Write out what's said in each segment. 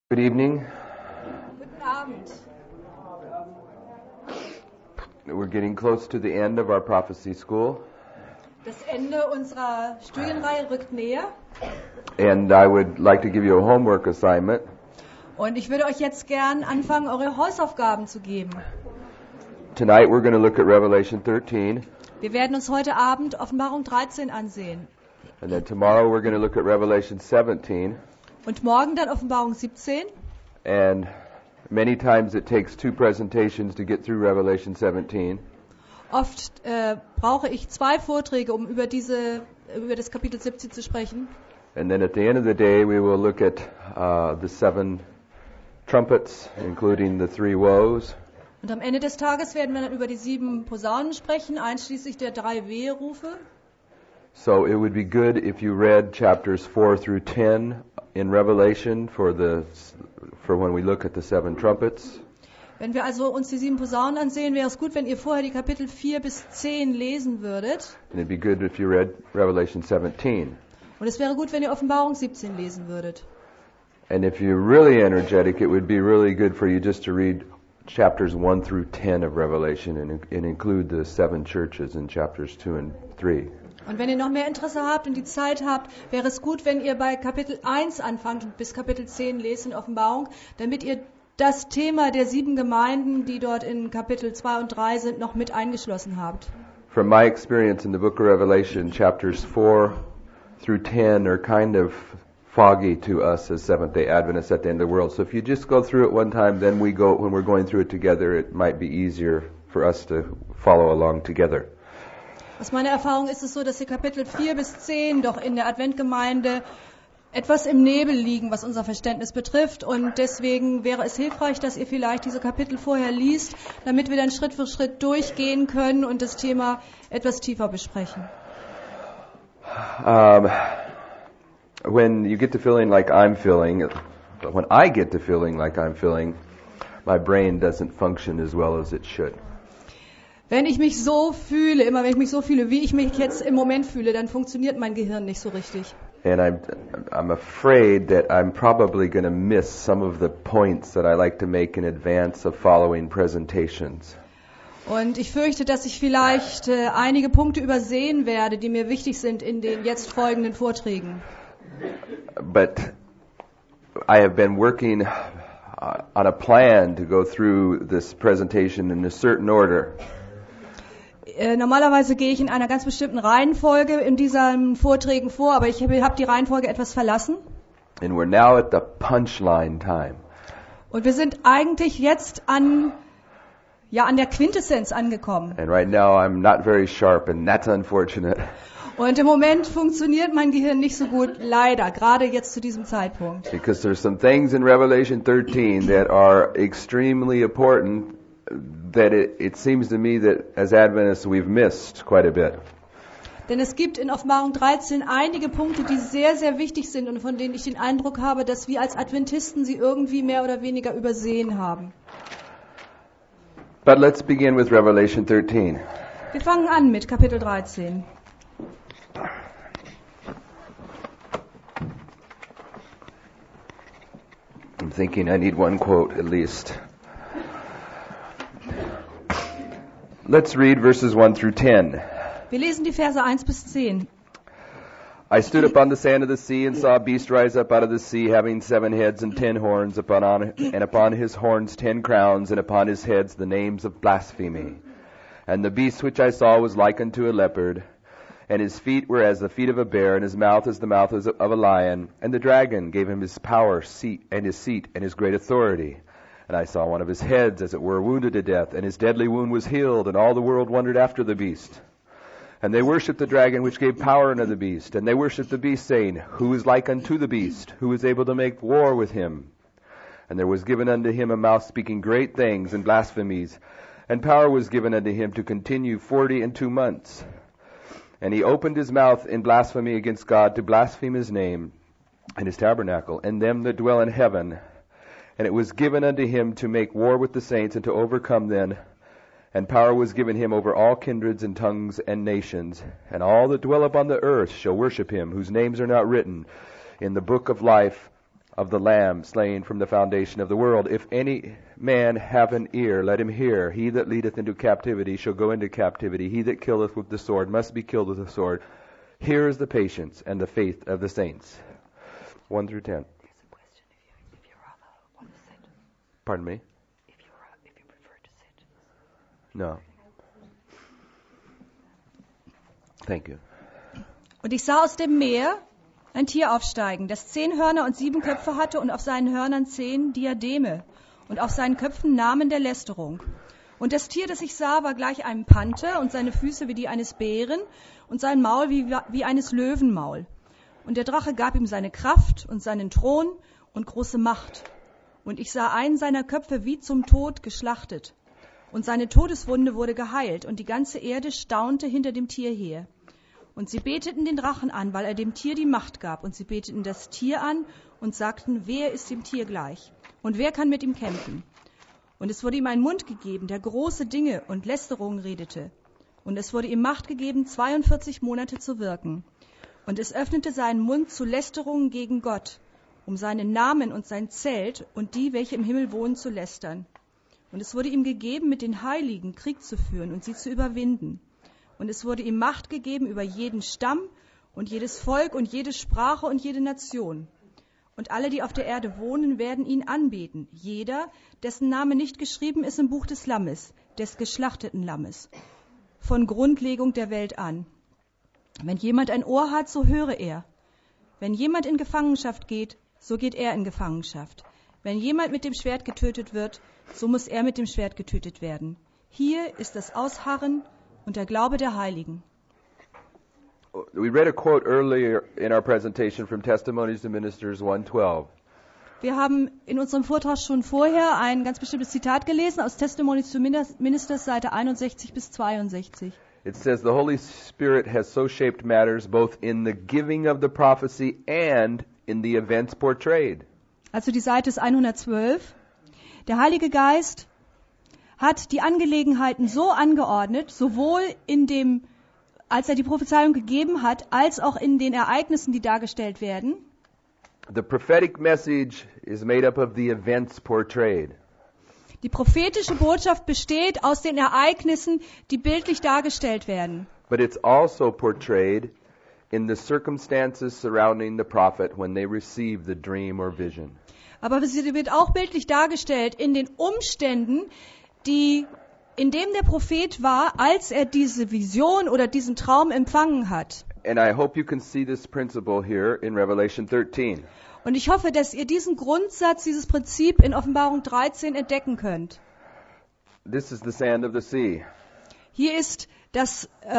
Good evening. Guten Abend. We're getting close to the end of our prophecy school, Das Ende unserer Studienreihe rückt näher and I would like to give you a homework assignment. und ich würde euch jetzt gern anfangen, eure Hausaufgaben zu geben. Tonight we're going to look at Revelation 13, Wir werden uns heute Abend Offenbarung 13 ansehen and then tomorrow we're going to look at Revelation 17, und morgen dann Offenbarung 17. and many times it takes two presentations to get through Revelation 17. Oft brauche ich 2 Vorträge, um über das Kapitel 17 zu sprechen. And then at the end of the day we will look at the 7 trumpets, including the 3 woes. Und am Ende des Tages werden wir dann über die 7 Posaunen sprechen, einschließlich der 3 Weherufe. So it would be good if you read chapters 4 through 10 in Revelation for when we look at the 7 trumpets. Wenn wir also uns die 7 Posaunen ansehen, wäre es gut, wenn ihr vorher die Kapitel 4 bis 10 lesen würdet. And it'd be good if you read Revelation 17. Und es wäre gut, wenn ihr Offenbarung 17 lesen würdet. And if you're really energetic, it would be really good for you just to read chapters 1 through 10 of Revelation and include the 7 churches in chapters 2 and 3. Und wenn ihr noch mehr Interesse habt und die Zeit habt, wäre es gut, wenn ihr bei Kapitel 1 anfangt und bis Kapitel 10 lest in Offenbarung, damit ihr das Thema der 7 Gemeinden, die dort in Kapitel 2 und 3 sind, noch mit eingeschlossen habt. From my experience in the book of Revelation, chapters 4 through 10 are kind of foggy to us as Seventh-day Adventists at the end of the world. So if you just go through it one time, then when we're going through it together, it might be easier for us to follow along together. Aus meiner Erfahrung ist es so, dass die Kapitel 4 bis 10 doch in der Adventgemeinde etwas im Nebel liegen, was unser Verständnis betrifft. Und deswegen wäre es hilfreich, dass ihr vielleicht diese Kapitel vorher liest, damit wir dann Schritt für Schritt durchgehen können und das Thema etwas tiefer besprechen. When you get to feeling like I'm feeling, when I get to feeling like I'm feeling, my brain doesn't function as well as it should. Wenn ich mich so fühle, immer wenn ich mich so fühle, wie ich mich jetzt im Moment fühle, dann funktioniert mein Gehirn nicht so richtig. And I'm afraid that I'm probably going to miss some of the points that I like to make in advance of following presentations. Und ich fürchte, dass ich vielleicht einige Punkte übersehen werde, die mir wichtig sind in den jetzt folgenden Vorträgen. But I have been working on a plan to go through this presentation in a certain order. Normalerweise gehe ich in einer ganz bestimmten Reihenfolge in diesen Vorträgen vor, aber ich habe die Reihenfolge etwas verlassen. And we're now at the punchline time. Und wir sind eigentlich jetzt an der Quintessenz angekommen. And right now I'm not very sharp, and that's unfortunate. Und im Moment funktioniert mein Gehirn nicht so gut, leider, gerade jetzt zu diesem Zeitpunkt. Because there's some things in Revelation 13 that are extremely important that it seems to me that as Adventists we've missed quite a bit. Denn es gibt in Offenbarung 13 einige Punkte, die sehr, sehr wichtig sind und von denen ich den Eindruck habe, dass wir als Adventisten sie irgendwie mehr oder weniger übersehen haben. But let's begin with Revelation 13. Wir fangen an mit Kapitel 13. I'm thinking I need one quote at least. Let's read verses 1 through 10. Wir lesen die Verse 1 bis 10. I stood upon the sand of the sea and saw a beast rise up out of the sea, having 7 heads and 10 horns, and upon his horns 10 crowns, and upon his heads the names of blasphemy. And the beast which I saw was like unto a leopard, and his feet were as the feet of a bear, and his mouth as the mouth of a lion. And the dragon gave him his power, and his great authority. And I saw one of his heads, as it were, wounded to death, and his deadly wound was healed, and all the world wondered after the beast. And they worshipped the dragon which gave power unto the beast, and they worshipped the beast, saying, Who is like unto the beast? Who is able to make war with him? And there was given unto him a mouth speaking great things and blasphemies, and power was given unto him to continue 42 months. And he opened his mouth in blasphemy against God, to blaspheme his name, and his tabernacle, and them that dwell in heaven. And it was given unto him to make war with the saints, and to overcome them. And power was given him over all kindreds and tongues and nations. And all that dwell upon the earth shall worship him, whose names are not written in the book of life of the Lamb slain from the foundation of the world. If any man have an ear, let him hear. He that leadeth into captivity shall go into captivity. He that killeth with the sword must be killed with the sword. Here is the patience and the faith of the saints. 1 through 10. There's a question if you rather want to sit. Pardon me? If you prefer to sit. No. Thank you. Und ich sah aus dem Meer ein Tier aufsteigen, das 10 Hörner und 7 Köpfe hatte und auf seinen Hörnern 10 Diademe und auf seinen Köpfen Namen der Lästerung. Und das Tier, das ich sah, war gleich einem Panther und seine Füße wie die eines Bären und sein Maul wie eines Löwenmaul. Und der Drache gab ihm seine Kraft und seinen Thron und große Macht. Und ich sah einen seiner Köpfe wie zum Tod geschlachtet. Und seine Todeswunde wurde geheilt und die ganze Erde staunte hinter dem Tier her. Und sie beteten den Drachen an, weil er dem Tier die Macht gab. Und sie beteten das Tier an und sagten, wer ist dem Tier gleich? Und wer kann mit ihm kämpfen? Und es wurde ihm ein Mund gegeben, der große Dinge und Lästerungen redete. Und es wurde ihm Macht gegeben, 42 Monate zu wirken. Und es öffnete seinen Mund zu Lästerungen gegen Gott, um seinen Namen und sein Zelt und die, welche im Himmel wohnen, zu lästern. Und es wurde ihm gegeben, mit den Heiligen Krieg zu führen und sie zu überwinden. Und es wurde ihm Macht gegeben über jeden Stamm und jedes Volk und jede Sprache und jede Nation. Und alle, die auf der Erde wohnen, werden ihn anbeten. Jeder, dessen Name nicht geschrieben ist im Buch des Lammes, des geschlachteten Lammes, von Grundlegung der Welt an. Wenn jemand ein Ohr hat, so höre er. Wenn jemand in Gefangenschaft geht, so geht er in Gefangenschaft. Wenn jemand mit dem Schwert getötet wird, so muss er mit dem Schwert getötet werden. Hier ist das Ausharren und der Glaube der Heiligen. We read a quote earlier in our presentation from Testimonies to Ministers 1:12. Wir haben in unserem Vortrag schon vorher ein ganz bestimmtes Zitat gelesen aus Testimonies to Ministers, Seite 61 bis 62. It says, the Holy Spirit has so shaped matters both in the giving of the prophecy and in the events portrayed. Also die Seite ist 112. Der Heilige Geist hat die Angelegenheiten so angeordnet, sowohl als er die Prophezeiung gegeben hat, als auch in den Ereignissen, die dargestellt werden. The prophetic message is made up of the events portrayed. Die prophetische Botschaft besteht aus den Ereignissen, die bildlich dargestellt werden. But it's also portrayed in the circumstances surrounding the prophet when they receive the dream or vision. Aber sie wird auch bildlich dargestellt in den Umständen, in dem der Prophet war, als er diese Vision oder diesen Traum empfangen hat. And I hope you can see this principle here in Revelation 13. Und ich hoffe, dass ihr diesen Grundsatz, dieses Prinzip in Offenbarung 13 entdecken könnt. This is the sand of the sea. Hier ist der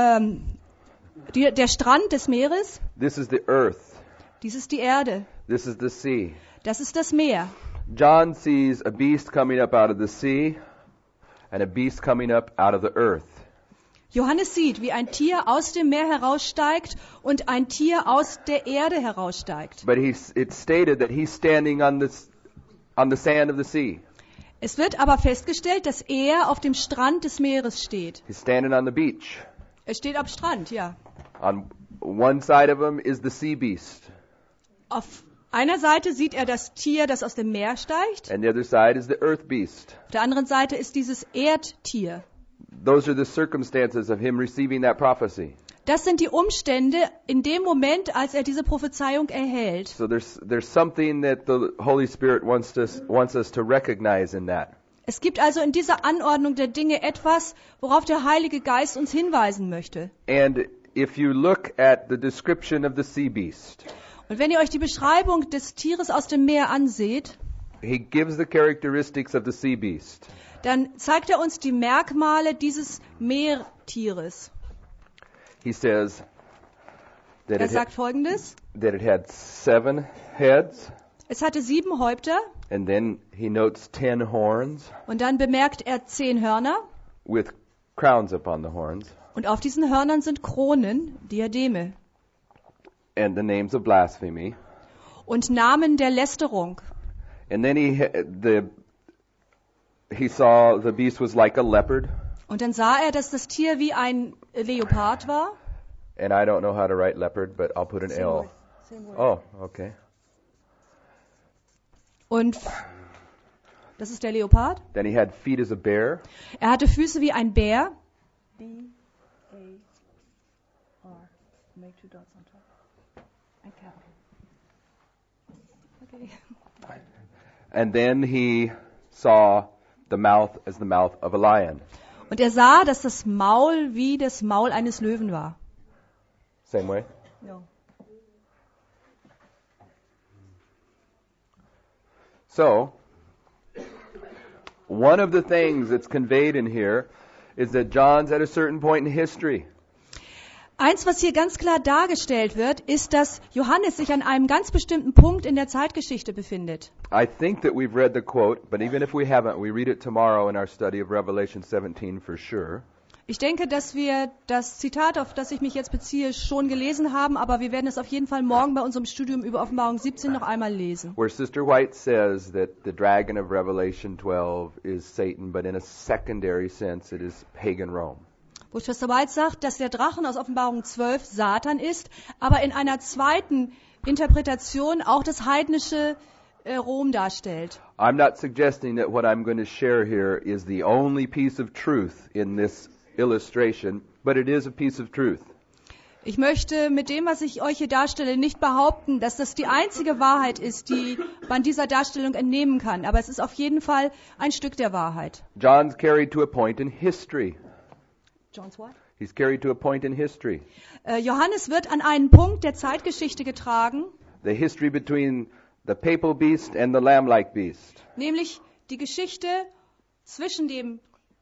Strand des Meeres. This is the earth. Dies ist die Erde. This is the sea. Das ist das Meer. John sees a beast coming up out of the sea and a beast coming up out of the earth. Johannes sieht, wie ein Tier aus dem Meer heraussteigt und ein Tier aus der Erde heraussteigt. But it's stated that he's standing on the sand of the sea. Es wird aber festgestellt, dass er auf dem Strand des Meeres steht. He's standing on the beach. Er steht am Strand, ja. On one side of him is the sea beast. Auf einer Seite sieht er das Tier, das aus dem Meer steigt. And the other side is the earth beast. Auf der anderen Seite ist dieses Erdtier. Those are the circumstances of him receiving that prophecy. Das sind die Umstände in dem Moment, als er diese Prophezeiung erhält. So there's something that the Holy Spirit wants us to recognize in that. Es gibt also in dieser Anordnung der Dinge etwas, worauf der Heilige Geist uns hinweisen möchte. And if you look at the description of the sea beast, Und wenn ihr euch die Beschreibung des Tieres aus dem Meer anseht, he gives the characteristics of the sea beast. dann zeigt er uns die Merkmale dieses Meertieres. He says that Er sagt Folgendes: it had 7 heads, Es hatte 7 Häupter and then he notes 10 horns und dann bemerkt er 10 Hörner with crowns upon the horns, und auf diesen Hörnern sind Kronen, Diademe and the names of blasphemy. und Namen der Lästerung. And then he saw the beast was like a leopard. Und dann sah er, dass das Tier wie ein Leopard war. And I don't know how to write leopard, but I'll put an L. Oh, okay. Und das ist der Leopard. Then he had feet as a bear. Er hatte Füße wie ein Bär. Okay. And then he saw the mouth as the mouth of a lion. Und er sah, dass das Maul wie das Maul eines Löwen war. Same way. Ja. So, one of the things that's conveyed in here is that John's at a certain point in history. Eins, was hier ganz klar dargestellt wird, ist, dass Johannes sich an einem ganz bestimmten Punkt in der Zeitgeschichte befindet. I think that we've read the quote, but even if we haven't, we read it tomorrow in our study of Revelation 17 for sure. Ich denke, dass wir das Zitat, auf das ich mich jetzt beziehe, schon gelesen haben, aber wir werden es auf jeden Fall morgen bei unserem Studium über Offenbarung 17 noch einmal lesen. Where Sister White says that the dragon of Revelation 12 is Satan, but in a secondary sense it is pagan Rome. Wo Schwester White sagt, dass der Drachen aus Offenbarung 12 Satan ist, aber in einer zweiten Interpretation auch das heidnische Rom darstellt. I'm not suggesting that what I'm going to share here is the only piece of truth in this illustration, but it is a piece of truth. Ich möchte mit dem, was ich euch hier darstelle, nicht behaupten, dass das die einzige Wahrheit ist, die man dieser Darstellung entnehmen kann. Aber es ist auf jeden Fall ein Stück der Wahrheit. John's carried to a point in history. John's what? He's carried to a point in history. Johannes wird an einen Punkt der Zeitgeschichte getragen, The history between the papal beast and the lamb-like beast. nämlich die Geschichte zwischen dem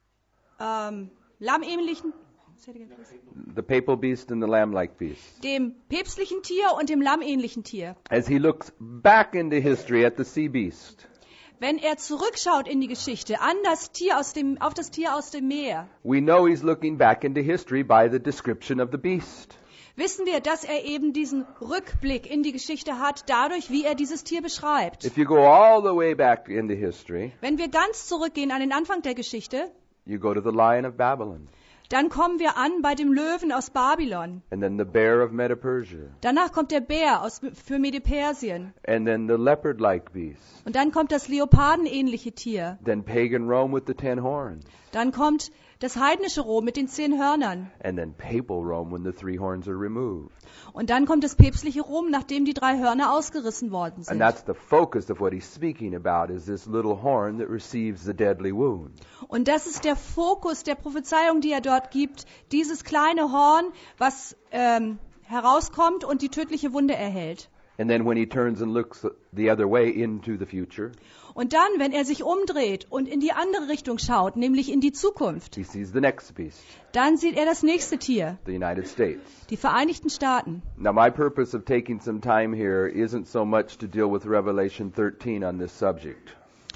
lammähnlichen, The papal beast and the lamb-like beast. dem päpstlichen Tier und dem lammähnlichen Tier. As he looks back into history at the sea beast, Wenn er zurückschaut in die Geschichte an das Tier auf das Tier aus dem Meer, we know he's looking back into history by the description of the beast. wissen wir, dass er eben diesen Rückblick in die Geschichte hat, dadurch, wie er dieses Tier beschreibt. If you go all the way back into history, Wenn wir ganz zurückgehen an den Anfang der Geschichte, you go to the Lion of Babylon, dann kommen wir an bei dem Löwen aus Babylon. and then the bear of Medo-Persia, Danach kommt der Bär für Medo-Persien. and then the leopard-like beast, Und dann kommt das leopardenähnliche Tier. then pagan Rome with the 10 horns, Dann kommt das heidnische Rom mit den 10 Hörnern. and then papal Rome when the 3 horns are removed. Und dann kommt das päpstliche Rom, nachdem die 3 Hörner ausgerissen worden And sind. that's the focus of what he's speaking about, is this little horn that receives the deadly wound. Und das ist der Fokus der Prophezeiung, die er dort gibt. Dieses kleine Horn, was herauskommt und die tödliche Wunde erhält. And then when he turns and looks the other way into the future, Und dann, wenn er sich umdreht und in die andere Richtung schaut, nämlich in die Zukunft, he sees the next beast, dann sieht er das nächste Tier, the United States. die Vereinigten Staaten. Now, my purpose of taking some time here isn't so much to deal with Revelation 13 on this subject.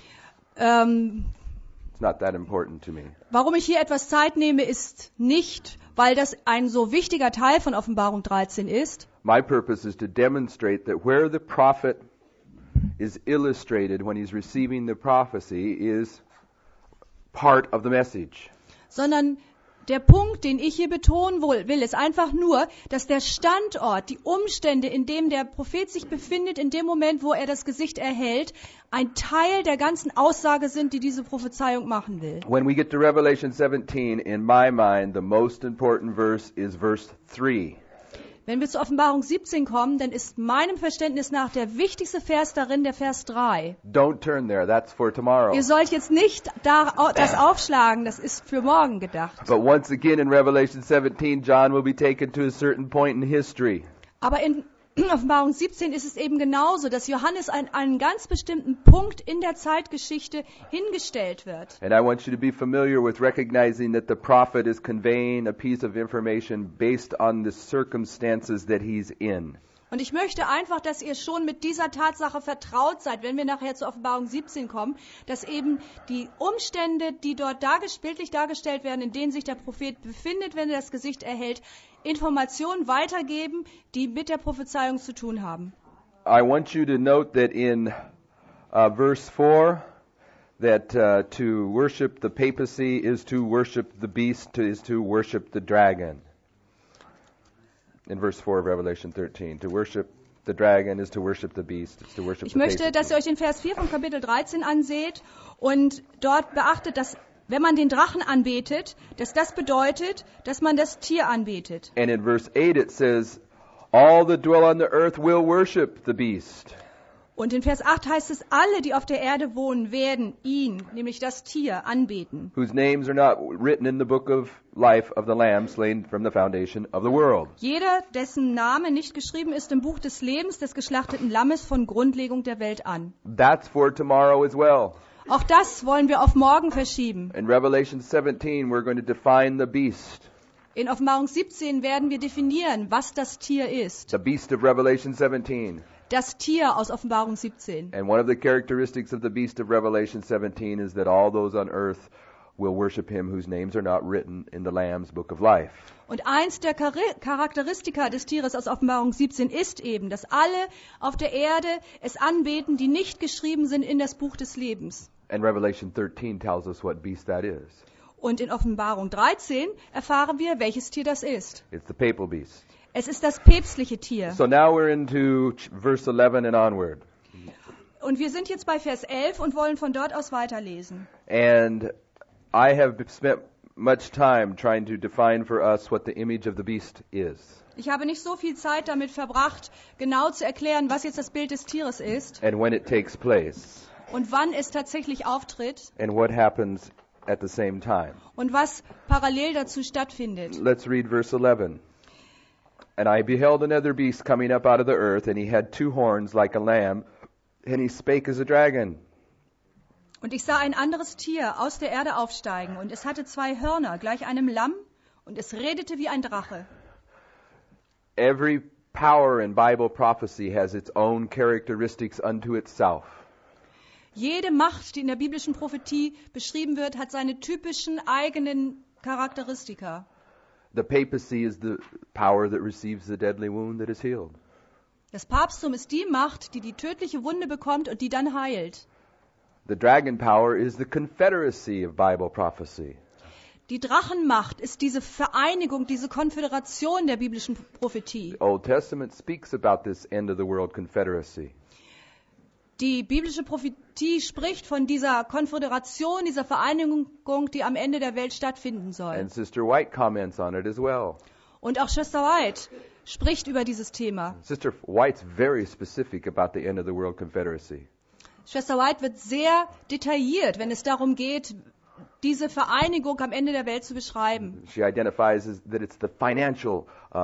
It's not that important to me. Warum ich hier etwas Zeit nehme, ist nicht, weil das ein so wichtiger Teil von Offenbarung 13 ist. My purpose is to demonstrate that where the prophet is illustrated when he's receiving the prophecy is part of the message. Sondern der Punkt, den ich hier betonen will, ist einfach nur, dass der Standort, die Umstände, in dem der Prophet sich befindet, in dem Moment, wo er das Gesicht erhält, ein Teil der ganzen Aussage sind, die diese Prophezeiung machen will. When we get to Revelation 17, in my mind, the most important verse is verse 3. Wenn wir zur Offenbarung 17 kommen, dann ist meinem Verständnis nach der wichtigste Vers darin der Vers 3. Don't turn there, that's for tomorrow. Ihr sollt jetzt nicht das aufschlagen, das ist für morgen gedacht. But once again in Revelation 17, John will be taken to a certain point in history. Aber in Offenbarung 17 ist es eben genauso, dass Johannes an einen ganz bestimmten Punkt in der Zeitgeschichte hingestellt wird. And I want you to be familiar with recognizing that the prophet is conveying a piece of information based on the circumstances that he's in. Und ich möchte einfach, dass ihr schon mit dieser Tatsache vertraut seid, wenn wir nachher zur Offenbarung 17 kommen, dass eben die Umstände, die dort bildlich dargestellt werden, in denen sich der Prophet befindet, wenn er das Gesicht erhält, Informationen weitergeben, die mit der Prophezeiung zu tun haben. I want you to note that in verse 4, that to worship the papacy is to worship the beast, is to worship the dragon. In verse 4 of Revelation 13, to worship the dragon is to worship the beast. It's to worship Ich the face möchte, of dass ihr euch den Vers 4 von Kapitel 13 anseht und dort beachtet, dass wenn man den Drachen anbetet, dass das bedeutet, dass man das Tier anbetet. And in verse 8 it says, all that dwell on the earth will worship the beast. Und in Vers 8 heißt es, alle, die auf der Erde wohnen, werden ihn, nämlich das Tier, anbeten. Whose names are not written in the book of life of the Lamb slain from the foundation of the world. Jeder, dessen Name nicht geschrieben ist im Buch des Lebens des geschlachteten Lammes von Grundlegung der Welt an. That's for tomorrow as well. Auch das wollen wir auf morgen verschieben. In Revelation 17 we're going to define the beast. In Offenbarung 17 werden wir definieren, was das Tier ist. The beast of Revelation 17. Das Tier aus Offenbarung 17. And one of the characteristics of the beast of Revelation 17 is that all those on earth will worship him whose names are not written in the Lamb's book of life. Und eins der Charakteristika des Tieres aus Offenbarung 17 ist eben, dass alle auf der Erde es anbeten, die nicht geschrieben sind in das Buch des Lebens. And Revelation 13 tells us what beast that is. Und in Offenbarung 13 erfahren wir, welches Tier das ist. It's the papal beast. Es ist das päpstliche Tier. So now we're into verse 11 and onward. Und wir sind jetzt bei Vers 11 und wollen von dort aus weiterlesen. And I have spent much time trying to define for us what the image of the beast is. Ich habe nicht so viel Zeit damit verbracht, genau zu erklären, was jetzt das Bild des Tieres ist And when it takes place. und wann es tatsächlich auftritt And what happens at the same time. und was parallel dazu stattfindet. Let's read verse 11. And I beheld another beast coming up out of the earth, and he had two horns like a lamb, and he spake as a dragon. Und ich sah ein anderes Tier aus der Erde aufsteigen, und es hatte zwei Hörner, gleich einem Lamm, und es redete wie ein Drache. Every power in Bible prophecy has its own characteristics unto itself. Jede Macht, die in der biblischen Prophetie beschrieben wird, hat seine typischen eigenen Charakteristika. The papacy is the power that receives the deadly wound that is healed. Das Papsttum ist die Macht, die die tödliche Wunde bekommt und die dann heilt. The dragon power is the confederacy of Bible prophecy. Die Drachenmacht ist diese Vereinigung, diese Konföderation der biblischen Prophetie. The Old Testament speaks about this end of the world confederacy. Die biblische Prophetie spricht von dieser Konföderation, dieser Vereinigung, die am Ende der Welt stattfinden soll. And Sister White comments on it as well. Und auch Schwester White spricht über dieses Thema. Sister White's very specific about the end of the world confederacy. Schwester White wird sehr detailliert, wenn es darum geht, diese Vereinigung am Ende der Welt zu beschreiben. She identifies that it's the financial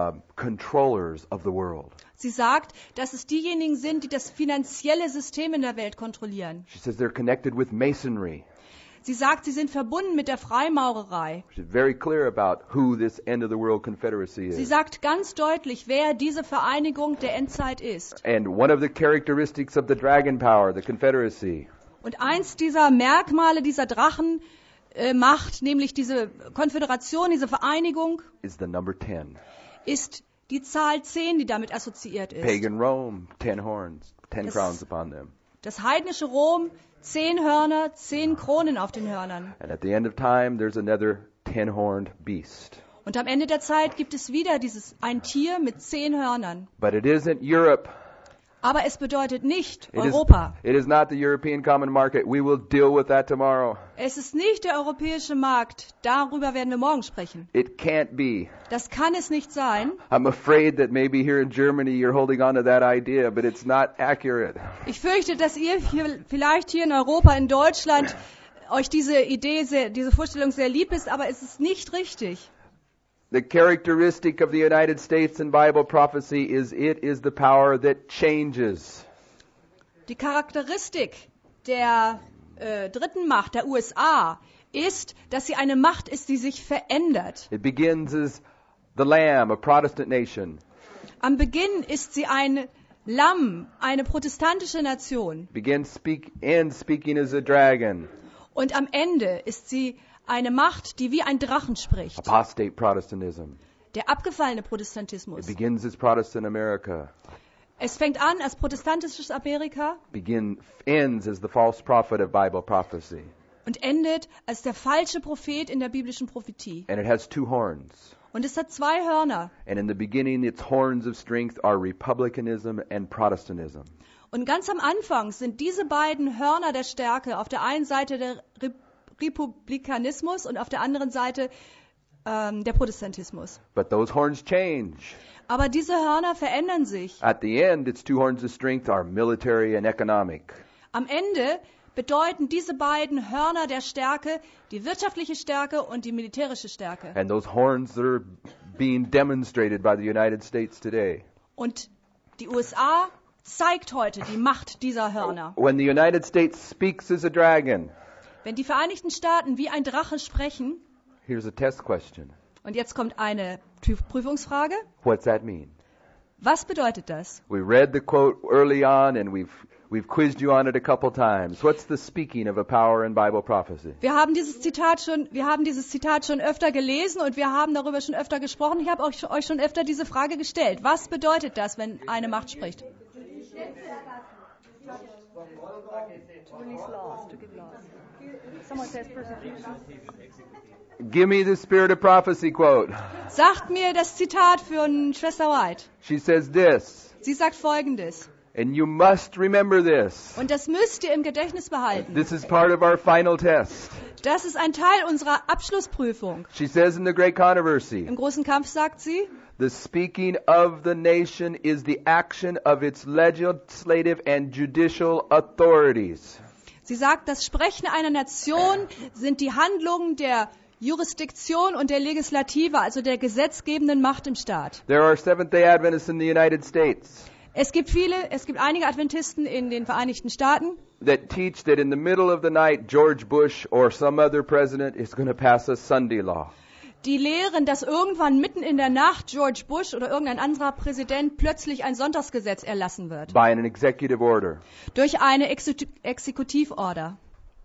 controllers of the world. Sie sagt, dass es diejenigen sind, die das finanzielle System in der Welt kontrollieren. She says they're connected with masonry. Sie sagt, sie sind verbunden mit der Freimaurerei. She's very clear about who this end of the world confederacy Sie is. sagt ganz deutlich, wer diese Vereinigung der Endzeit ist. And one of the characteristics of the dragon power, the confederacy, Und eins dieser Merkmale dieser Drachenmacht, nämlich diese Konföderation, diese Vereinigung, is the number 10. ist die Zahl 10, die damit assoziiert ist. Pagan Rome, 10 horns, 10 Das- crowns upon them. Das heidnische Rom, 10 Hörner, 10 Kronen auf den Hörnern. And at the end of time, there's another 10-horned beast. Und am Ende der Zeit gibt es wieder ein Tier mit 10 Hörnern. But it isn't Europe. Aber es bedeutet nicht It is, Europa. it is not the European common market. We will deal with that tomorrow. Es ist nicht der europäische Markt. Darüber werden wir morgen sprechen. It can't be. Das kann es nicht sein. I'm afraid that maybe here in Germany you're holding on to that idea, but it's not accurate. Ich fürchte, dass ihr vielleicht hier in Europa, in Deutschland, euch diese Idee, diese Vorstellung sehr lieb ist, aber es ist nicht richtig. The characteristic of the United States in Bible prophecy is it is the power that changes. Die Charakteristik der dritten Macht, der USA, ist, dass sie eine Macht ist, die sich verändert. It begins as the Lamb, a Protestant nation. Am Beginn ist sie ein Lamm, eine protestantische Nation. Ends speaking as a dragon, Und am Ende ist sie eine Macht, die wie ein Drachen spricht. apostate Protestantism. Der abgefallene It Protestantismus. begins as Protestant America. Es fängt an als protestantisches Amerika Ends as the false prophet of Bible prophecy. und endet als der falsche Prophet in der biblischen Prophetie. And it has two horns. Und es hat zwei Hörner. And in the beginning, its horns of strength are republicanism and Protestantism. Und ganz am Anfang sind diese beiden Hörner der Stärke auf der einen Seite der Republikanismus und auf der anderen Seite der Protestantismus. But those horns change. Aber diese Hörner verändern sich. At the end, its two horns of strength are military and economic. Am Ende bedeuten diese beiden Hörner der Stärke die wirtschaftliche Stärke und die militärische Stärke. And those horns that are being demonstrated by the United States today. Und die USA zeigt heute die Macht dieser Hörner. When the United States speaks as a dragon, Wenn die Vereinigten Staaten wie ein Drache sprechen, here's a test question. und jetzt kommt eine Prüfungsfrage, What's that mean? was bedeutet das? We read the quote early on and we've quizzed you on it a couple times. What's the speaking of a power in Bible prophecy? Wir haben dieses Zitat schon öfter gelesen und wir haben darüber schon öfter gesprochen. Ich habe euch schon öfter diese Frage gestellt. Was bedeutet das, wenn eine Macht spricht? Give me the spirit of prophecy quote. Sagt mir das Zitat für Schwester White. She says this, Sie sagt Folgendes. and you must remember this. Und das müsst ihr im Gedächtnis behalten. This is part of our final test. Das ist ein Teil unserer Abschlussprüfung. She says in the Great Controversy, Im großen Kampf sagt sie, the speaking of the nation is the action of its legislative and judicial authorities. sie sagt, das Sprechen einer Nation sind die Handlungen der Jurisdiktion und der Legislative, also der gesetzgebenden Macht im Staat. There are Seventh-day Adventists in the United States Es gibt einige Adventisten in den Vereinigten Staaten, that teach that in the middle of the night, George Bush or some other president is going to pass a Sunday law. die lehren, dass irgendwann mitten in der Nacht George Bush oder irgendein anderer Präsident plötzlich ein Sonntagsgesetz erlassen wird. By an executive order. Durch eine Exekutivorder.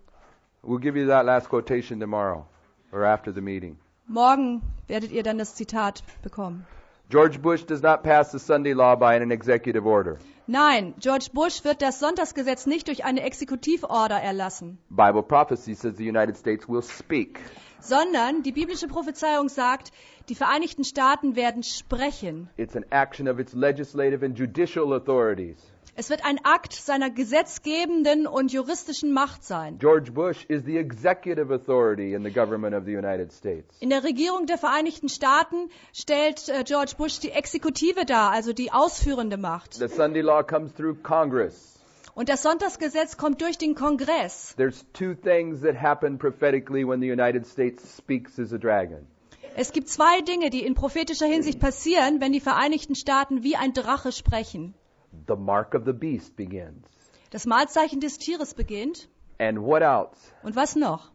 We'll give you that last quotation tomorrow or after the meeting. Morgen werdet ihr dann das Zitat bekommen. George Bush does not pass the Sunday law by an executive order. Nein, George Bush wird das Sonntagsgesetz nicht durch eine Exekutivorder erlassen, Bible prophecy says the United States will speak. sondern die biblische Prophezeiung sagt, die Vereinigten Staaten werden sprechen. It's an action of its legislative and judicial authorities. Es wird ein Akt seiner gesetzgebenden und juristischen Macht sein. George Bush is the executive authority in the government of the United States. In der Regierung der Vereinigten Staaten stellt George Bush die Exekutive dar, also die ausführende Macht. The Sunday law comes through Congress. Und das Sonntagsgesetz kommt durch den Kongress. There's two things that happen prophetically when the United States speaks as a dragon. Es gibt zwei Dinge, die in prophetischer Hinsicht passieren, wenn die Vereinigten Staaten wie ein Drache sprechen. The mark of the beast begins. Das Mahlzeichen des Tieres beginnt. And what else? Und was noch?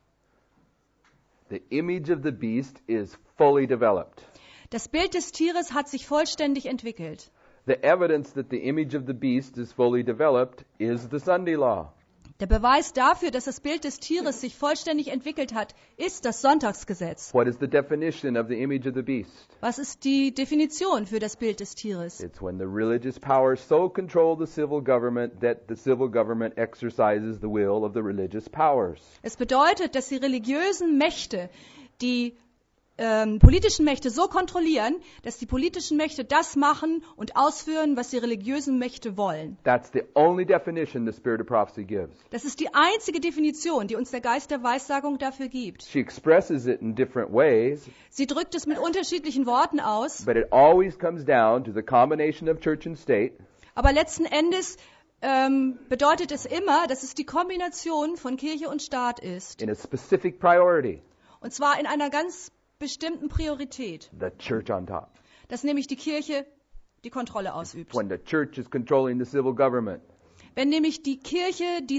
The image of the beast is fully developed. Das Bild des Tieres hat sich vollständig entwickelt. The evidence that the image of the beast is fully developed is the Sunday law. Der Beweis dafür, dass das Bild des Tieres sich vollständig entwickelt hat, ist das Sonntagsgesetz. What is the definition of the image of the beast? Was ist die Definition für das Bild des Tieres? It's when the religious powers so control the civil government that the civil government exercises the will of the religious powers. Es bedeutet, dass die religiösen Mächte die politischen Mächte so kontrollieren, dass die politischen Mächte das machen und ausführen, was die religiösen Mächte wollen. That's the only definition the Spirit of Prophecy gives. Das ist die einzige Definition, die uns der Geist der Weissagung dafür gibt. She expresses it in different ways, Sie drückt es mit unterschiedlichen Worten aus, but it always comes down to the combination of church and state, aber letzten Endes bedeutet es immer, dass es die Kombination von Kirche und Staat ist. in a specific priority, Und zwar in einer ganz bestimmten Priorität, the church on top. dass nämlich die Kirche die Kontrolle ausübt. When the church is controlling the civil government, Wenn nämlich die Kirche die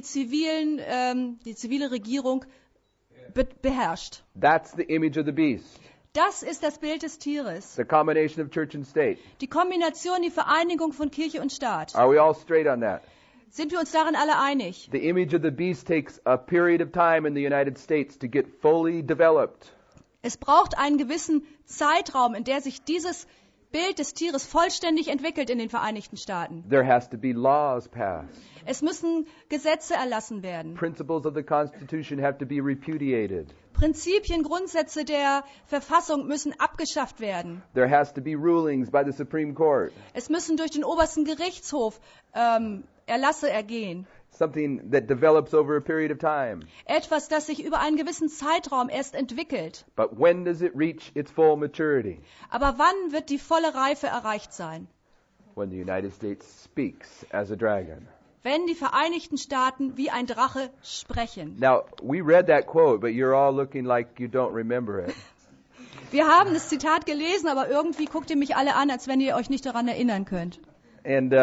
zivile Regierung beherrscht. that's the image of the beast, Das ist das Bild des Tieres. the combination of church and state. Die Kombination, die Vereinigung von Kirche und Staat. Are we all straight on that? Sind wir uns darin alle einig? The image of the beast takes a period of time in the United States to get fully developed. Es braucht einen gewissen Zeitraum, in der sich dieses Bild des Tieres vollständig entwickelt in den Vereinigten Staaten. There has to be laws passed. Es müssen Gesetze erlassen werden. Principles of the Constitution have to be repudiated. Prinzipien, Grundsätze der Verfassung müssen abgeschafft werden. There has to be rulings by the Supreme Court. Es müssen durch den obersten Gerichtshof Erlasse ergehen. Something that develops over a period of time. Etwas, das sich über einen gewissen Zeitraum erst entwickelt. But when does it reach its full maturity? Aber wann wird die volle Reife erreicht sein? When the United States speaks as a dragon. Wenn die Vereinigten Staaten wie ein Drache sprechen. Now, we read that quote, but you're all looking like you don't remember it. Wir haben das Zitat gelesen, aber irgendwie guckt ihr mich alle an, als wenn ihr euch nicht daran erinnern könnt. And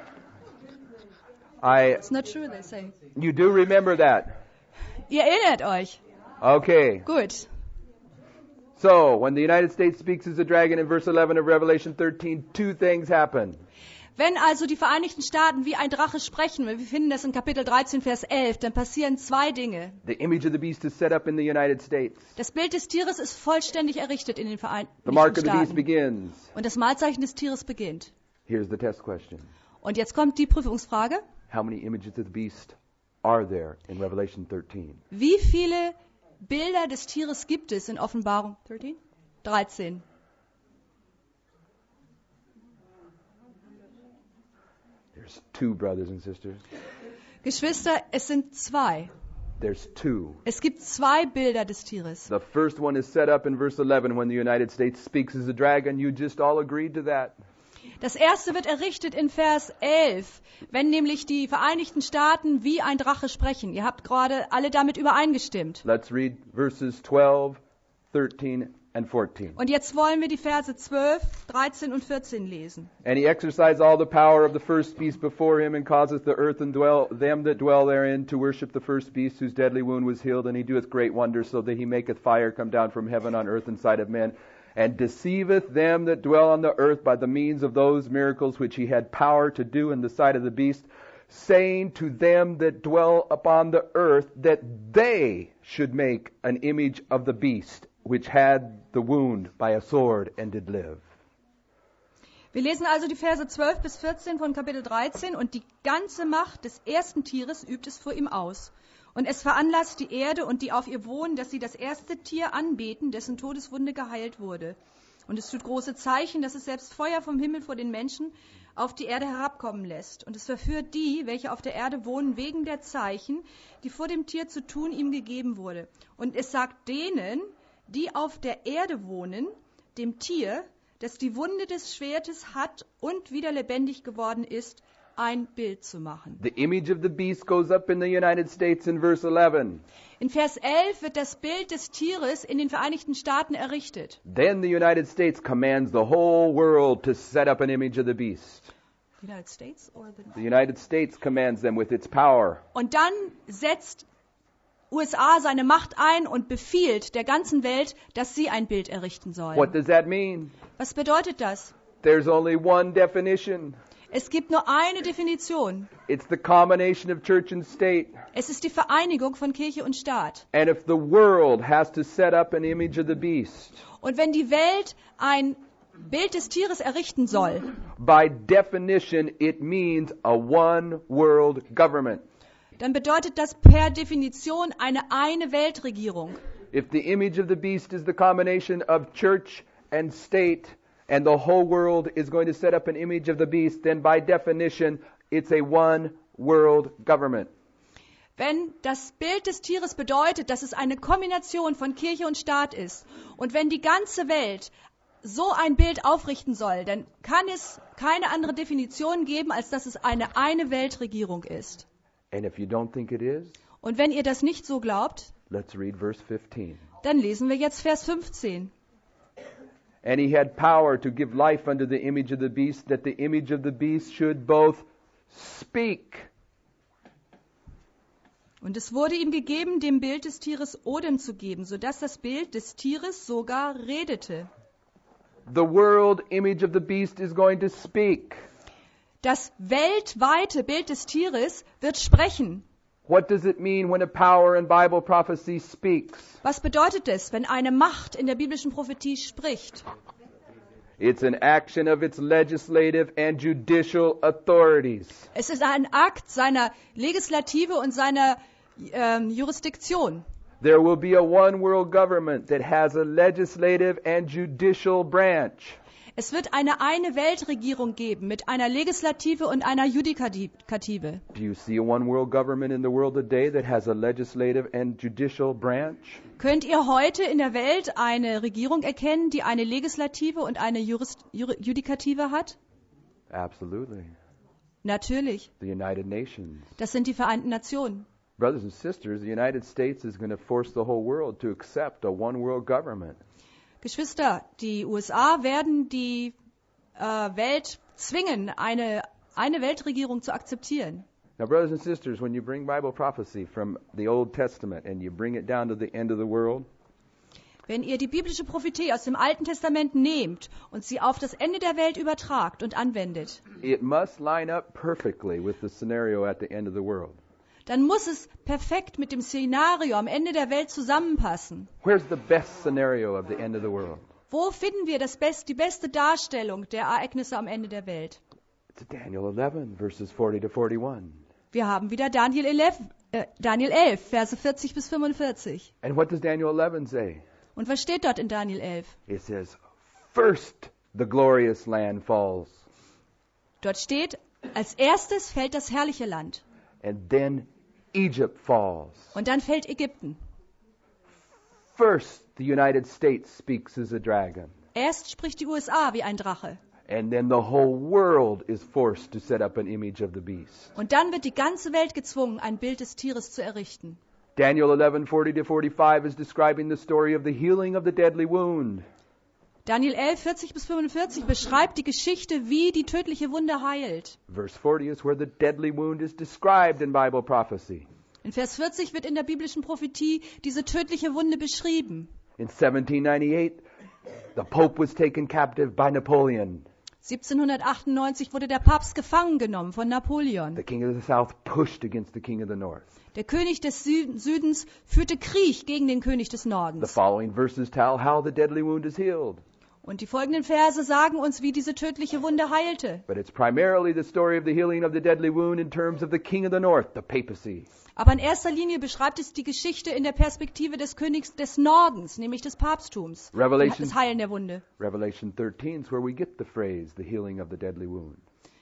It's not true, they say. you do remember that. Ihr erinnert euch. Okay. Gut. So, when the United States speaks as a dragon in verse 11 of Revelation 13, two things happen. Wenn also die Vereinigten Staaten wie ein Drache sprechen, wir finden das in Kapitel 13, Vers 11, dann passieren zwei Dinge. The image of the beast is set up in the United States. Das Bild des Tieres ist vollständig errichtet in den The Vereinigten mark of the beast Staaten. begins. Und das Malzeichen des Tieres beginnt. Here's the test question. Und jetzt kommt die Prüfungsfrage. How many images of the beast are there in Revelation 13? Wie viele Bilder des Tieres gibt es in Offenbarung 13? There's two, brothers and sisters. Geschwister, es sind zwei. There's two. Es gibt zwei Bilder des Tieres. The first one is set up in verse 11 when the United States speaks as a dragon. You just all agreed to that. Das erste wird errichtet in Vers 11, wenn nämlich die Vereinigten Staaten wie ein Drache sprechen. Ihr habt gerade alle damit übereingestimmt. Let's read verses 12, 13, and 14. Und jetzt wollen wir die Verse 12, 13 und 14 lesen. And he exercised all the power of the first beast before him, and causeth the earth and them that dwell therein to worship the first beast, whose deadly wound was healed. And he doeth great wonders, so that he maketh fire come down from heaven on earth in sight of men, and deceiveth them that dwell on the earth by the means of those miracles which he had power to do in the sight of the beast, saying to them that dwell upon the earth that they should make an image of the beast, which had the wound by a sword and did live. Wir lesen also die Verse 12 bis 14 von Kapitel 13. Und die ganze Macht des ersten Tieres übt es vor ihm aus. Und es veranlasst die Erde und die auf ihr wohnen, dass sie das erste Tier anbeten, dessen Todeswunde geheilt wurde. Und es tut große Zeichen, dass es selbst Feuer vom Himmel vor den Menschen auf die Erde herabkommen lässt. Und es verführt die, welche auf der Erde wohnen, wegen der Zeichen, die vor dem Tier zu tun ihm gegeben wurde. Und es sagt denen, die auf der Erde wohnen, dem Tier, das die Wunde des Schwertes hat und wieder lebendig geworden ist, ein Bild zu machen. The image of the beast goes up in the United States in verse 11. In Vers 11 wird das Bild des Tieres in den Vereinigten Staaten errichtet. Then the United States commands the whole world to set up an image of the beast. United States or the... The United States commands them with its power. Und dann setzt USA seine Macht ein und befiehlt der ganzen Welt, dass sie ein Bild errichten sollen. What does that mean? Was bedeutet das? There's only one definition. Es gibt nur eine Definition. It's the combination of church and state. Es ist die Vereinigung von Kirche und Staat. And if the world has to set up an image of the beast, Und wenn die Welt ein Bild des Tieres errichten soll, by definition it means a one world government. dann bedeutet das per Definition eine Weltregierung. If the image of the beast is the combination of church and state, and the whole world is going to set up an image of the beast, then by definition, it's a one world government. Wenn das Bild des Tieres bedeutet, dass es eine Kombination von Kirche und Staat ist, und wenn die ganze Welt so ein Bild aufrichten soll, dann kann es keine andere Definition geben, als dass es eine Weltregierung ist. And if you don't think it is, Und wenn ihr das nicht so glaubt, let's read verse 15. dann lesen wir jetzt Vers 15. And he had power to give life unto the image of the beast, that the image of the beast should both speak. Und es wurde ihm gegeben, dem Bild des Tieres Odem zu geben, sodass das Bild des Tieres sogar redete. The world image of the beast is going to speak. Das weltweite Bild des Tieres wird sprechen. What does it mean when a power in Bible prophecy speaks? Was bedeutet es, wenn eine Macht in der biblischen Prophetie spricht? It's an action of its legislative and judicial authorities. Es ist ein Akt seiner Legislative und seiner Jurisdiktion. There will be a one world government that has a legislative and judicial branch. Es wird eine Weltregierung geben mit einer Legislative und einer Judikative. Do you see a one world government in the world today that has a legislative and judicial branch? Könnt ihr heute in der Welt eine Regierung erkennen, die eine Legislative und eine Judikative hat? Absolutely. Natürlich. The United Nations. Das sind die Vereinten Nationen. Brothers and sisters, the United States is going to force the whole world to accept a one world government. Geschwister, die USA werden die Welt zwingen, eine Weltregierung zu akzeptieren. Now, brothers and sisters, when you bring Bible prophecy from the Old Testament and you bring it down to the end of the world, wenn ihr die biblische Prophetie aus dem Alten Testament nehmt und sie auf das Ende der Welt übertragt und anwendet, it must line up perfectly with the scenario at the end of the world. Dann muss es perfekt mit dem Szenario am Ende der Welt zusammenpassen. Where's the best scenario of the end of the world? Wo finden wir die beste Darstellung der Ereignisse am Ende der Welt? It's Daniel 11, verses 40 to 41. Wir haben wieder Daniel 11, Verse 40 bis 45. And what does Daniel 11 say? Und was steht dort in Daniel 11? It says, first the glorious land falls, Dort steht, als erstes fällt das herrliche Land. and then Egypt falls. Und dann fällt Ägypten. First the United States speaks as a dragon, Erst spricht die USA wie ein Drache. and then the whole world is forced to set up an image of the beast. Und dann wird die ganze Welt gezwungen, ein Bild des Tieres zu errichten. Daniel 11, 40 to 45 is describing the story of the healing of the deadly wound. Daniel 11, 40 bis 45 beschreibt die Geschichte, wie die tödliche Wunde heilt. Verse 40 is where the deadly wound is described in Bible prophecy. In Vers 40 wird in der biblischen Prophetie diese tödliche Wunde beschrieben. In 1798, the Pope was taken captive by Napoleon. 1798 wurde der Papst gefangen genommen von Napoleon. The king of the south pushed against the king of the north. Der König des Südens führte Krieg gegen den König des The Nordens. following verses tell how the deadly wound is healed. Und die folgenden Verse sagen uns, wie diese tödliche Wunde heilte. But it's primarily the story of the healing of the deadly wound in terms of the king of the north, the papacy. Aber in erster Linie beschreibt es die Geschichte in der Perspektive des Königs des Nordens, nämlich des Papsttums. Revelation. Das Heilen der Wunde. Revelation 13 is where we get the phrase, the healing of the deadly wound.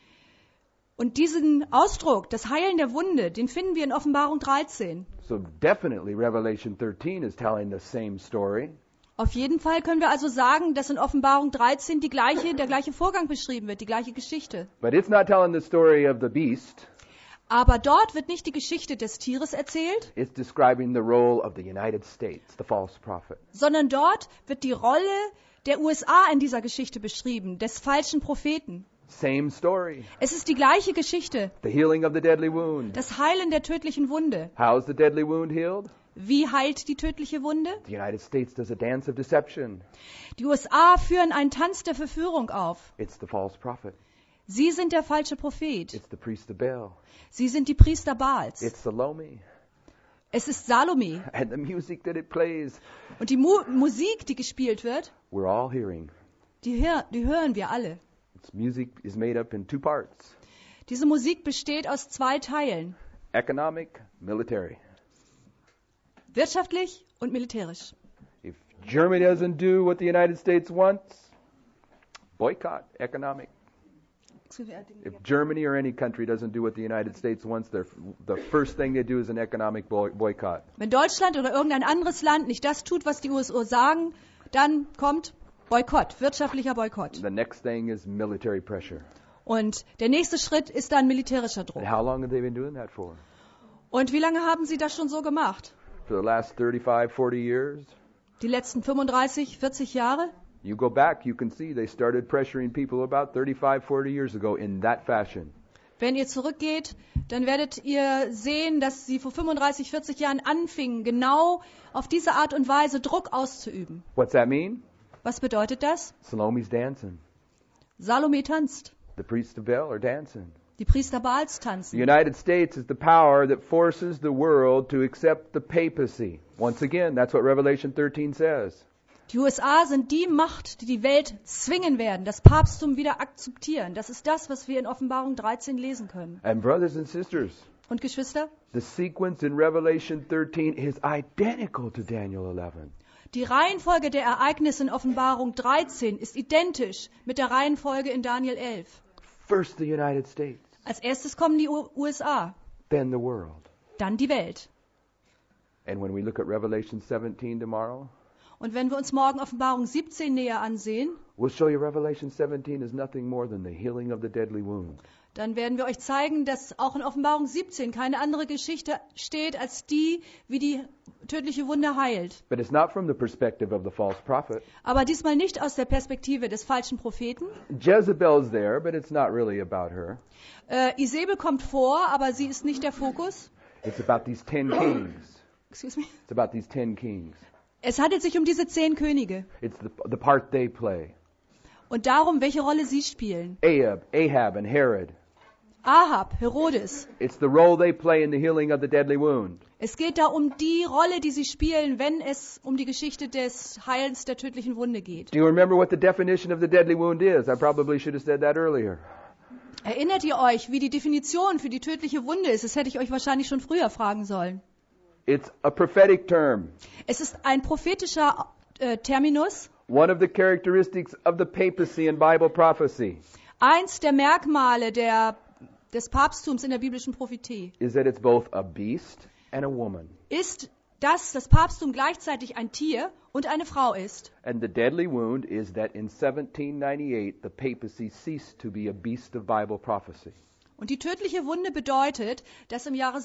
Und diesen Ausdruck, das Heilen der Wunde, den finden wir in Offenbarung 13. So definitely Revelation 13 is telling the same story. Auf jeden Fall können wir also sagen, dass in Offenbarung 13 der gleiche Vorgang beschrieben wird, die gleiche Geschichte. But it's not telling the story of the beast. Aber dort wird nicht die Geschichte des Tieres erzählt, It's describing the role of the United States, the false prophet. sondern dort wird die Rolle der USA in dieser Geschichte beschrieben, des falschen Propheten. Same story. Es ist die gleiche Geschichte, The healing of the deadly wound. das Heilen der tödlichen Wunde. How is the deadly wound healed? Wie heilt die tödliche Wunde? The United States does a dance of deception. Die USA führen einen Tanz der Verführung auf. It's the false prophet. Sie sind der falsche Prophet. It's the priest of Baal. Sie sind die Priester Baals. It's Salome. Es ist Salome. And the music that it plays, Und die Musik, die gespielt wird, we're all hearing. die hören wir alle. Its music is made up in two parts. Diese Musik besteht aus 2 Teilen. Economic, military. Wirtschaftlich und militärisch. If Germany doesn't do what the United States wants, boycott, economic. If Germany or any country doesn't do what the United States wants, the first thing they do is an economic boycott. Wenn Deutschland oder irgendein anderes Land nicht das tut, was die USA sagen, dann kommt Boykott, wirtschaftlicher Boykott. The next thing is military pressure. Und der nächste Schritt ist dann militärischer Druck. And how long have they been doing that for? Und wie lange haben sie das schon so gemacht? For the last 35, 40 years? Die letzten 35, 40 Jahre? You go back, you can see they started pressuring people about 35, 40 years ago in that fashion. Wenn ihr zurückgeht, dann werdet ihr sehen, dass sie vor 35, 40 Jahren anfingen, genau auf diese Art und Weise Druck auszuüben. What's that mean? Was bedeutet das? Salome's dancing. Salome tanzt. The priests of Baal are dancing. Die Priester Baals The tanzen. United States is the power that forces the world to accept the papacy. Once again, that's what Revelation 13 says. Die USA sind die Macht, die die Welt zwingen werden, das Papsttum wieder akzeptieren. Das ist das, was wir in Offenbarung 13 lesen können. And brothers and sisters, Und Geschwister, the sequence in Revelation 13 is identical to Daniel 11. die Reihenfolge der Ereignisse in Offenbarung 13 ist identisch mit der Reihenfolge in Daniel 11. First the United States, Als erstes kommen die USA, then the world. dann die Welt. And when we look at Revelation 17 tomorrow, Und wenn wir uns morgen Offenbarung 17 näher ansehen, we'll show you Revelation 17 is nothing more than the healing of the deadly wound. dann werden wir euch zeigen, dass auch in Offenbarung 17 keine andere Geschichte steht, als die, wie die tödliche Wunde heilt. But it's not from the perspective of the false prophet. Aber diesmal nicht aus der Perspektive des falschen Propheten. Jezebel's there, but it's not really about her. Isabel kommt vor, aber sie ist nicht der Fokus. It's about these 10 kings. Excuse me. It's about these 10 kings. Es handelt sich um diese 10 Könige It's the part they play. und darum, welche Rolle sie spielen. Ahab and Herod. Ahab, Herodes. It's the role they play in the healing of the deadly wound. Es geht da um die Rolle, die sie spielen, wenn es um die Geschichte des Heilens der tödlichen Wunde geht. Do you remember what the definition of the deadly wound is? I probably should have said that earlier. Erinnert ihr euch, wie die Definition für die tödliche Wunde ist? Das hätte ich euch wahrscheinlich schon früher fragen sollen. It's a prophetic term. Es ist ein prophetischer Terminus. One of the characteristics of the papacy in Bible prophecy Eins der Merkmale des Papsttums in der biblischen Prophetie is that it's both a beast and a woman. ist, dass das Papsttum gleichzeitig ein Tier und eine Frau ist. And the deadly wound is that in 1798 the papacy ceased to be a beast of Bible prophecy. Und die tödliche Wunde bedeutet, dass im Jahre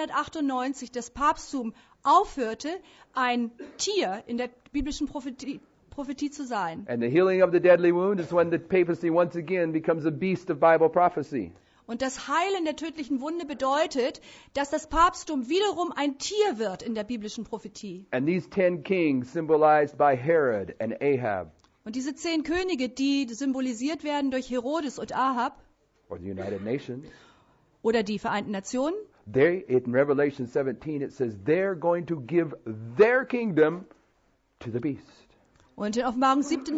1798 das Papsttum aufhörte, ein Tier in der biblischen Prophetie zu sein. And the healing of the deadly wound is when the papacy once again becomes a beast of Bible prophecy. Und das Heilen der tödlichen Wunde bedeutet, dass das Papsttum wiederum ein Tier wird in der biblischen Prophetie. And these 10 kings symbolized by Herod and Ahab, Und diese 10 Könige, die symbolisiert werden durch Herodes und Ahab or the United Nations, oder die Vereinten Nationen, in Revelation 17 it says they're going to give their kingdom to the beast. und in Offenbarung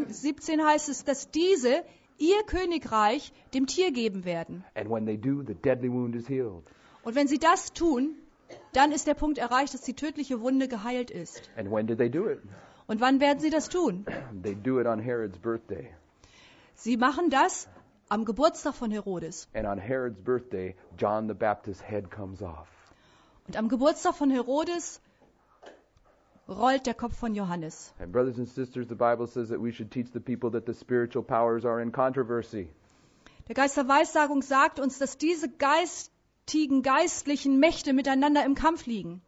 17 heißt es, dass diese ihr Königreich dem Tier geben werden. And when they do, the deadly wound is healed. Und wenn sie das tun, dann ist der Punkt erreicht, dass die tödliche Wunde geheilt ist. And when did they do it? Und wann werden sie das tun? They do it on Herod's birthday. Sie machen das am Geburtstag von Herodes. And on Herod's birthday, John the Baptist's head comes off. Und am Geburtstag von Herodes rollt der Kopf von Johannes. And brothers and sisters, the Bible says that we should teach the people that the spiritual powers are in controversy. Der Geist der Weissagung sagt uns, dass diese geistlichen Mächte miteinander im Kampf liegen.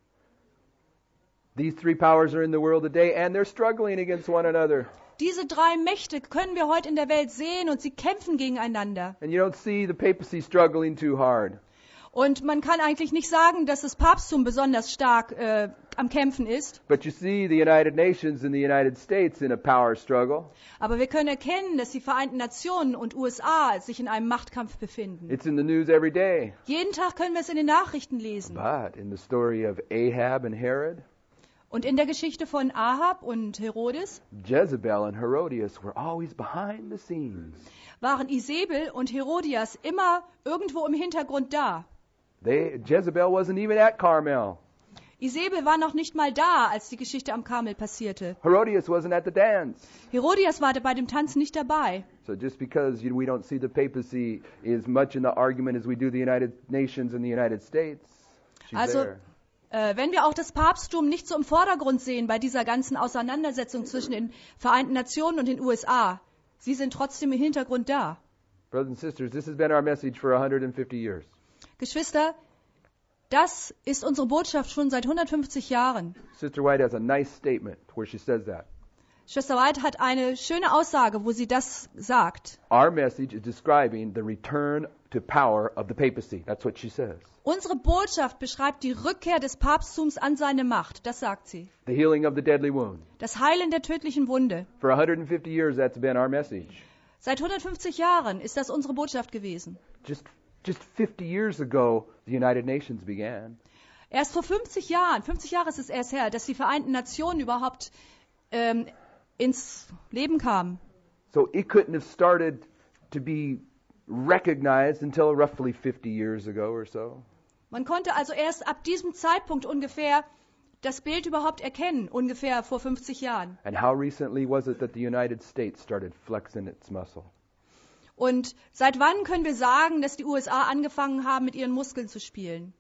These 3 powers are in the world today, and they're struggling against one another. Diese 3 Mächte können wir heute in der Welt sehen und sie kämpfen gegeneinander. And you don't see the papacy struggling too hard. Und man kann eigentlich nicht sagen, dass das Papsttum besonders stark am Kämpfen ist. But you see the United Nations and the United States in a power struggle. Aber wir können erkennen, dass die Vereinten Nationen und USA sich in einem Machtkampf befinden. It's in the news every day. Jeden Tag können wir es in den Nachrichten lesen. But in the story of Ahab and Herod, Und in der Geschichte von Ahab und Herodes Jezebel and Herodias were always behind the scenes. waren Isabel und Herodias immer irgendwo im Hintergrund da. Jezebel wasn't even at Carmel. Isabel war noch nicht mal da, als die Geschichte am Karmel passierte. Herodias wasn't at the dance. Herodias war bei dem Tanz nicht dabei. So just because we don't see the papacy as much in the argument as we do the United Nations and the United States, she's Also, there. wenn wir auch das Papsttum nicht so im Vordergrund sehen bei dieser ganzen Auseinandersetzung zwischen den Vereinten Nationen und den USA, sie sind trotzdem im Hintergrund da. Brothers and sisters, this has been our message for 150 years. Geschwister, das ist unsere Botschaft schon seit 150 Jahren. Sister White has a nice statement where she says that. Schwester White hat eine schöne Aussage, wo sie das sagt. Our message is describing the return to power of the papacy. That's what she says. Unsere Botschaft beschreibt die Rückkehr des Papsttums an seine Macht. Das sagt sie. The healing of the deadly wound. Das Heilen der tödlichen Wunde. For 150 years, that's been our message. Seit 150 Jahren ist das unsere Botschaft gewesen. Just 50 years ago, the United Nations began. Erst vor 50 Jahre ist es erst her, dass die Vereinten Nationen überhaupt ins Leben kamen. So it couldn't have started to be recognized until roughly 50 years ago or so. Man konnte also erst ab diesem Zeitpunkt ungefähr das Bild überhaupt erkennen, ungefähr vor 50 Jahren. And how recently was it that the United States started flexing its muscle? Und seit wann können wir sagen, dass die USA angefangen haben, mit ihren Muskeln zu spielen?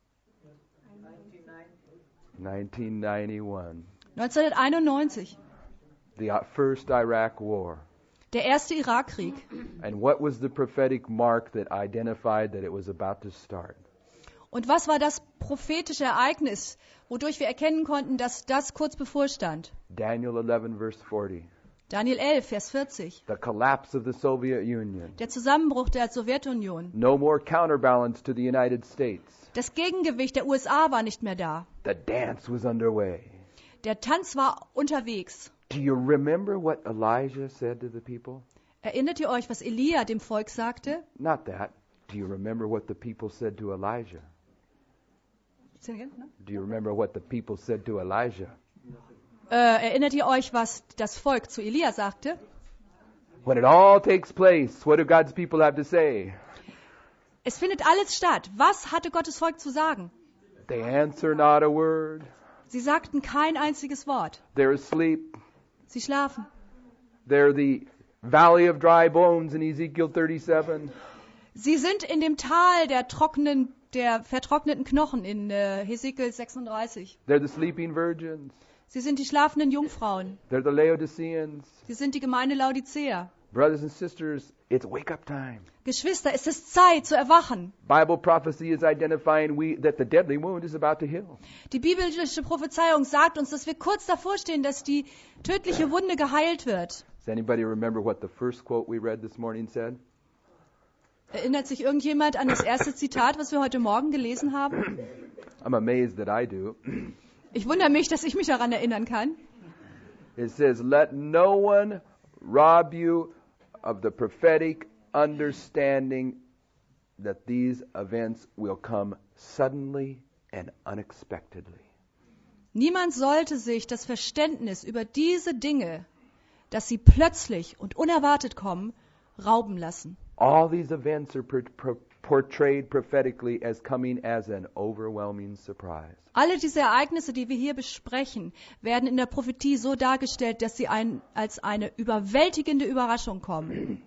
1991. 1991, The first Iraq War. der erste Irakkrieg. And what was the prophetic mark that identified that it was about to start? Und was war das prophetische Ereignis, wodurch wir erkennen konnten, dass das kurz bevorstand? Daniel 11, verse 40. Daniel 11, Vers 40. The collapse of the Soviet Union. Der Zusammenbruch der Sowjetunion. No more counterbalance to the United States. Das Gegengewicht der USA war nicht mehr da. The dance was underway. Der Tanz war unterwegs. Do you remember what Elijah said to the people? Erinnert ihr euch, was Elia dem Volk sagte? Not that. Do you remember what the people said to Elijah? Do you remember what the people said to Elijah? Erinnert ihr euch, was das Volk zu Elia sagte? When it all takes place, what do God's people have to say? Es findet alles statt. Was hatte Gottes Volk zu sagen? They answer not a word. Sie sagten kein einziges Wort. They're asleep. Sie schlafen. They're the valley of dry bones in Ezekiel 37. Sie sind in dem Tal der vertrockneten Knochen in Hesekiel 36. They're the sleeping virgins. Sie sind die schlafenden Jungfrauen. They're the Laodiceans. Sie sind die Gemeinde Laodicea. Brothers and sisters, it's wake-up time. Geschwister, es ist Zeit zu erwachen. Bible prophecy is identifying that the deadly wound is about to heal. Die biblische Prophezeiung sagt uns, dass wir kurz davor stehen, dass die tödliche Wunde geheilt wird. Does anybody remember what the first quote we read this morning said? Erinnert sich irgendjemand an das erste Zitat, was wir heute Morgen gelesen haben? I'm amazed that I do. Ich wundere mich, dass ich mich daran erinnern kann. It says, let no one rob you of the prophetic understanding that these events will come suddenly and unexpectedly. Niemand sollte sich das Verständnis über diese Dinge, dass sie plötzlich und unerwartet kommen, rauben lassen. All these events are portrayed prophetically as coming as an overwhelming surprise. Alle diese Ereignisse, die wir hier besprechen, werden in der Prophetie so dargestellt, dass sie als eine überwältigende Überraschung kommen.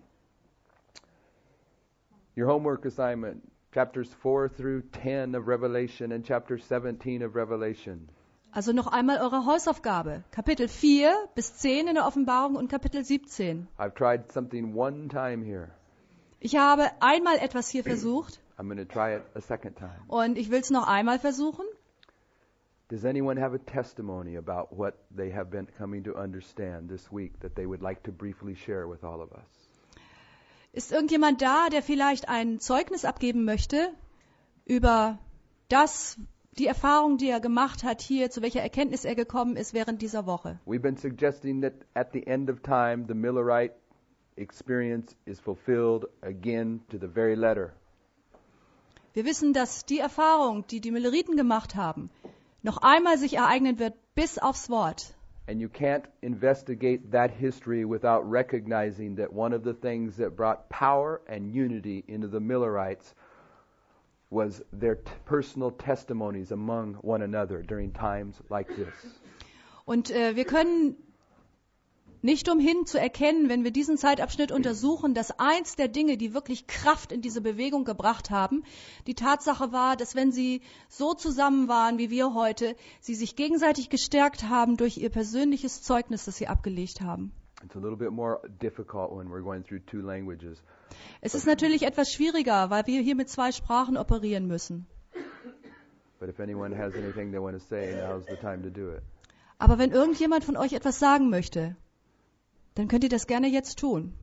Your homework assignment, chapters 4 through 10 of Revelation and chapter 17 of Revelation. Also noch einmal eure Hausaufgabe. Kapitel 4 bis 10 in der Offenbarung und Kapitel 17. I've tried something one time here. Ich habe einmal etwas hier versucht I'm going to try it a second time. und ich will es noch einmal versuchen. Does anyone have a testimony about what they have been coming to understand this week that they would like to briefly share with all of us? Ist irgendjemand da, der vielleicht ein Zeugnis abgeben möchte über die Erfahrung, die er gemacht hat hier, zu welcher Erkenntnis er gekommen ist während dieser Woche? We've been suggesting that at the end of time, the Millerite experience is fulfilled again to the very letter. Wir wissen, dass die Erfahrung, die Milleriten gemacht haben, noch einmal sich ereignen wird bis aufs Wort. And you can't investigate that history without recognizing that one of the things that brought power and unity into the Millerites was their personal testimonies among one another during times like this. Und wir können nicht umhin zu erkennen, wenn wir diesen Zeitabschnitt untersuchen, dass eins der Dinge, die wirklich Kraft in diese Bewegung gebracht haben, die Tatsache war, dass wenn sie so zusammen waren wie wir heute, sie sich gegenseitig gestärkt haben durch ihr persönliches Zeugnis, das sie abgelegt haben. It's a little bit more difficult when we're going through two languages. Es ist natürlich etwas schwieriger, weil wir hier mit zwei Sprachen operieren müssen. But if anyone has anything they want to say, now's the time to do it. Aber wenn irgendjemand von euch etwas sagen möchte, dann könnt ihr das gerne jetzt tun.